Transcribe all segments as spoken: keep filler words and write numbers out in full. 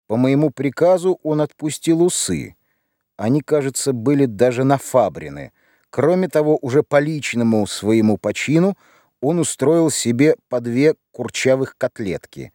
По моему приказу он отпустил усы. Они, кажется, были даже нафабрины. Кроме того, уже по личному своему почину он устроил себе по две курчавых котлетки.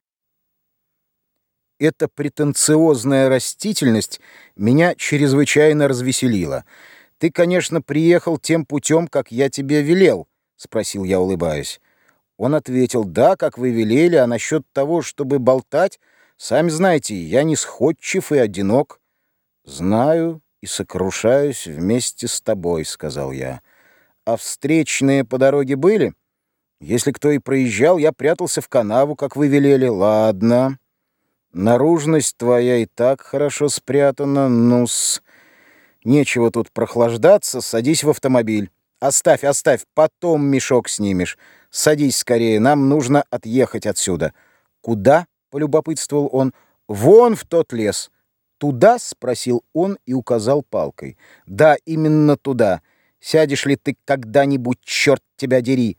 Эта претенциозная растительность меня чрезвычайно развеселила. «Ты, конечно, приехал тем путем, как я тебе велел?» — спросил я, улыбаясь. Он ответил: «Да, как вы велели, а насчет того, чтобы болтать, сами знаете, я не сходчив и одинок». «Знаю и сокрушаюсь вместе с тобой», — сказал я. «А встречные по дороге были? Если кто и проезжал, я прятался в канаву, как вы велели». «Ладно. Наружность твоя и так хорошо спрятана. Ну-с, нечего тут прохлаждаться, садись в автомобиль. Оставь, оставь, потом мешок снимешь. Садись скорее, нам нужно отъехать отсюда». «Куда?» — полюбопытствовал он. «Вон в тот лес». «Туда?» — спросил он и указал палкой. «Да, именно туда. Сядешь ли ты когда-нибудь, черт тебя дери?»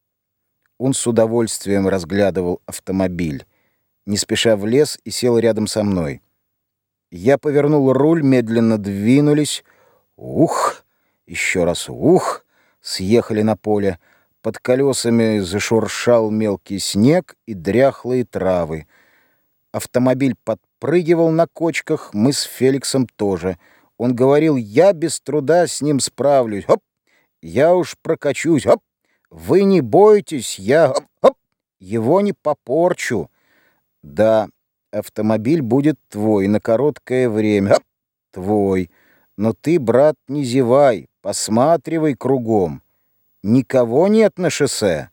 Он с удовольствием разглядывал автомобиль. Не спеша влез и сел рядом со мной. Я повернул руль, медленно двинулись. Ух! Еще раз ух! Съехали на поле. Под колесами зашуршал мелкий снег и дряхлые травы. Автомобиль подпрыгивал на кочках, мы с Феликсом тоже. Он говорил: «Я без труда с ним справлюсь. Хоп! Я уж прокачусь. Хоп! Вы не бойтесь, я хоп, хоп, его не попорчу». «Да, автомобиль будет твой на короткое время. Хоп! Твой. Но ты, брат, не зевай, посматривай кругом. Никого нет на шоссе».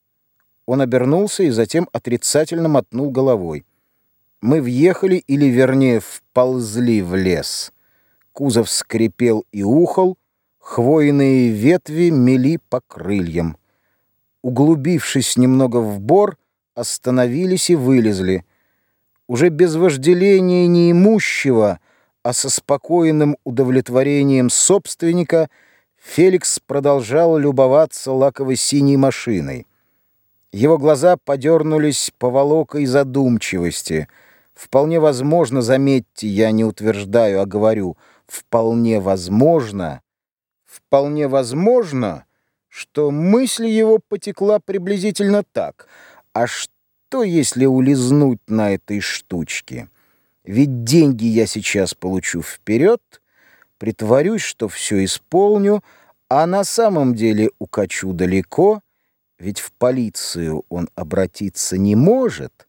Он обернулся и затем отрицательно мотнул головой. Мы въехали, или, вернее, вползли в лес. Кузов скрипел и ухал, хвойные ветви мели по крыльям. Углубившись немного в бор, остановились и вылезли. Уже без вожделения неимущего, а со спокойным удовлетворением собственника, Феликс продолжал любоваться лаково-синей машиной. Его глаза подернулись поволокой задумчивости. Вполне возможно, заметьте, я не утверждаю, а говорю, вполне возможно, вполне возможно, что мысль его потекла приблизительно так: а что, если улизнуть на этой штучке? Ведь деньги я сейчас получу вперед, притворюсь, что все исполню, а на самом деле укачу далеко, ведь в полицию он обратиться не может.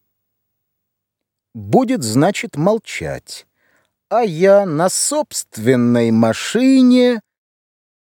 Будет, значит, молчать. А я на собственной машине